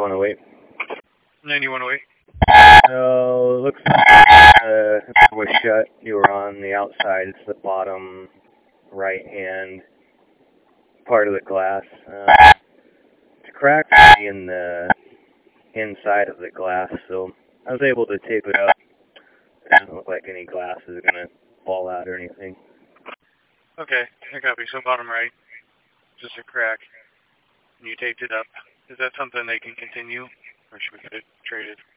9108. 9108. So, it looks like the door was shut. You were on the outside. It's the bottom right-hand part of the glass. It's cracked in the inside of the glass, so I was able to tape it up. It doesn't look like any glass is going to fall out or anything. Okay, I copy. So bottom right, just a crack, and you taped it up. Is that something they can continue, or should we get it traded?